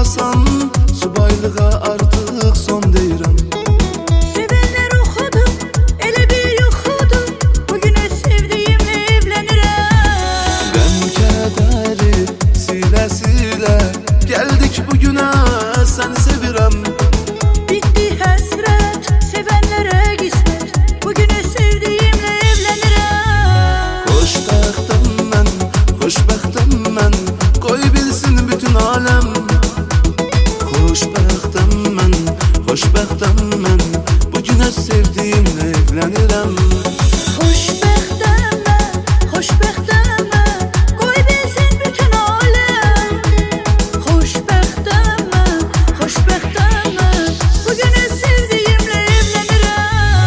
olmasan, subaylığa artıq son deyirəm. Sevenler oxudu, elə bir yoxudu, bugün öz sevdiyimlə evlənirəm. Qəm kədəri silə silə gəldik bugünə, səni sevirəm. Bitti həsrət, sevənlərə qismət, bugün öz sevdiyimlə evlənirəm. Xoşbəxtəm mən, xoşbəxtəm mən, qoy bilsin bütün aləm. Xoşbəxtəm mən, xoşbəxtəm mən, bugün öz sevdiyimlə evlənirəm. Xoşbəxtəm mən, xoşbəxtəm mən, qoy bilsin bütün aləm. Xoşbəxtəm mən, xoşbəxtəm mən, bugün öz sevdiyimlə evlənirəm.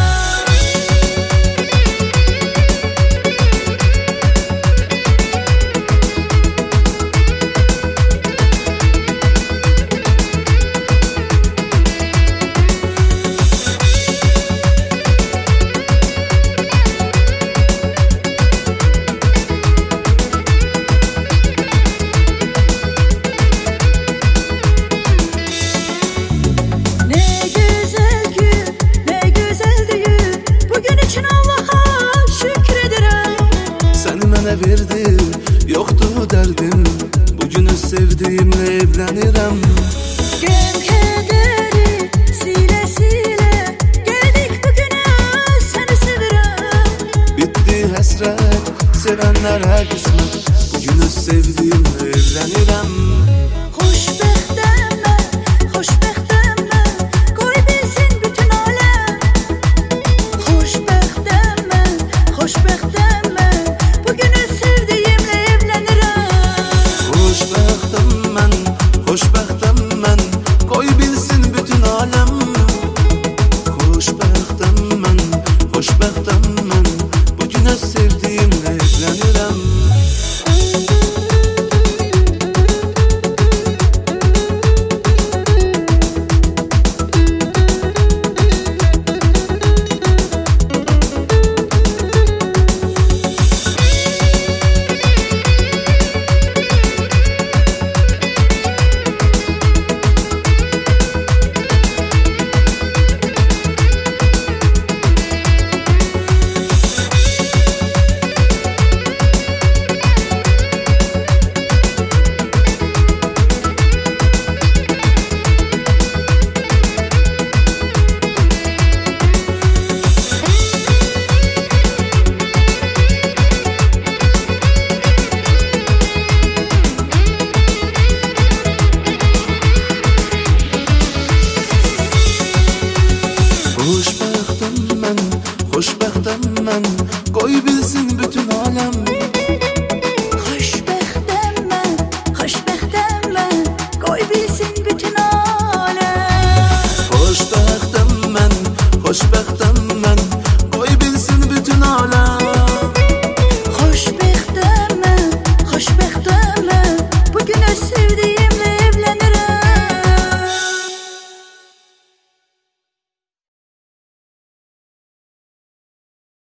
Ne güzel gün, ne güzel düğün, bugün için Allah'a şükredirəm. Səni mənə verdi, yoxdur dərdim, bugün öz sevdiyimlə evlənirəm. Qəm kədəri silə silə gəldik bugünə, səni sevirəm. Bitti həsrət, sevənlərə qismət, bugün öz sevdiyimlə evlənirəm.